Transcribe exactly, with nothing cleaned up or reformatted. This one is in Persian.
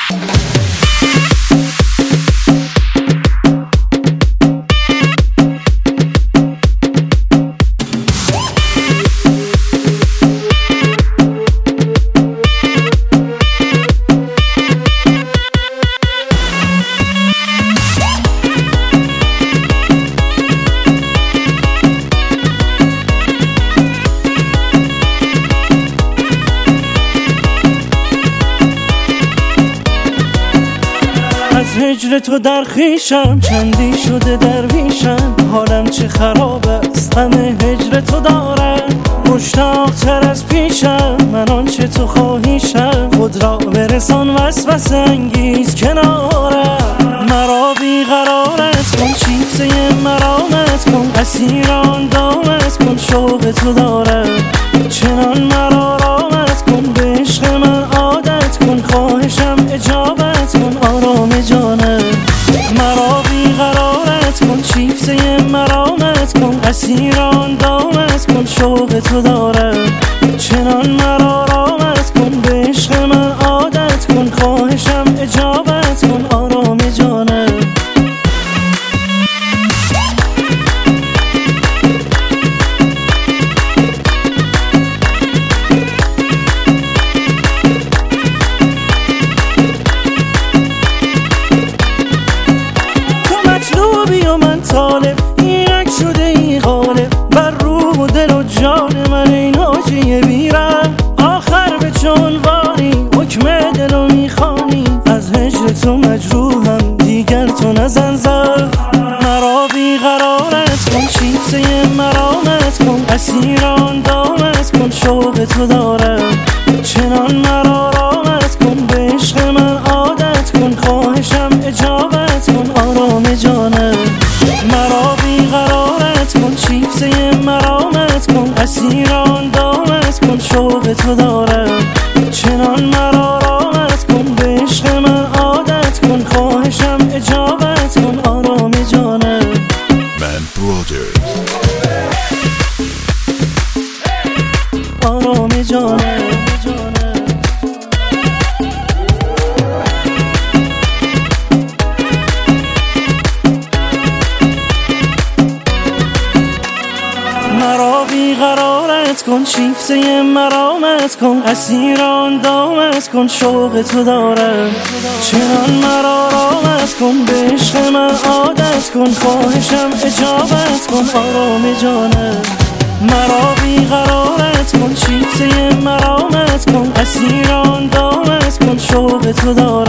هجر تو در خیشم چندی شده درویشم، حالم چه خراب است همه هجر تو دارم. مشتاق تر از پیشم من آنچه تو خواهیشم، خود را برسان وسوسه انگیز کنارم. مرا بیقرارت کن شیفته مرامت کن، اسیر آن دامت کن شوق تو دارم. چنان مرا رامت کن به عشق من عادت کن، خواهشم اجابت کن آرام جانم. مرا بیقرارت کن شیفته مرامت کن، اسیر آن دامت کن شوق تو دارم. چنان مرا رامت کن به عشق من عادت کن، خواهشم اجابت کن آرام جانم. و من طالب اینک شده ای غالب بر روح و دل و جان من، این حاجی بیرم آخر به چونوانی حکم دلو میخوانی. از هجر تو مجروحم دیگر تو نزن زخم. مرا بیقرارت کن شیفته مرامت کن، اسیر آن دامت کن شوق تو دارم. چنان مرا رامت کن به عشق من عادت کن، خواهشم اجابت کن آرام جانم. مرا بیقرارت کن شیفته مرامت کن، اسیر آن دامت کن شوق تو دارم. چنان مرا رامت کن به عشق من عادت کن، خواهشم اجابت کن آرام جانم. من برادرز آرام جانم. مرا بیقرارت کن شیفته مرامت کن، اسیر آن دامت کن شوق تو دارم. چنان مرا رامت کن به عشق من عادت کن، خواهشم اجابت کن آرام جانم. مرا بیقرارت کن شیفته مرامت کن، اسیر آن دامت کن شوق تو دارم.